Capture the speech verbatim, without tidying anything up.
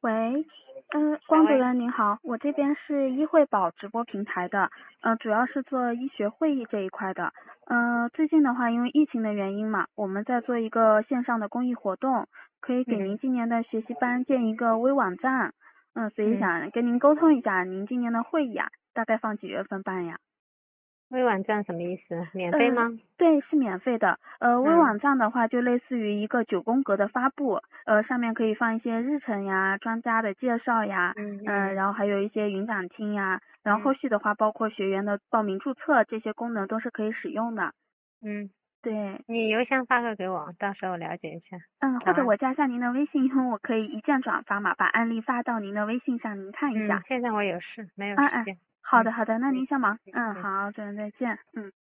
喂，嗯， 啊喂， 光主任您好，我这边是医惠保直播平台的，呃，主要是做医学会议这一块的。呃，最近的话，因为疫情的原因嘛，我们在做一个线上的公益活动，可以给您嗯今年的学习班建一个微网站，嗯、所以嗯， 想跟您沟通一下，您今年的会议啊，大概放几月份办呀？ 微网站什么意思？免费嗯， 吗？ 对，是免费的。呃，微嗯网站的话，就类似于一个九宫格的发布，呃，上面可以放一些日程呀、专家的介绍呀，嗯、 嗯嗯然后还有一些云讲厅呀，然后后嗯续的话，包括学员的报名注册这些功能都是可以使用的。 嗯， 对， 你邮箱发个给我，到时候了解一下。 嗯，或好吧？ 者我加一下您的微信，因为我可以一键转发嘛，把案例发到您的微信上，您看一嗯， 下。 现在我有事，没有嗯嗯， 时间。嗯好的好的，那嗯您先忙。嗯， 嗯。 好，主任再见。嗯。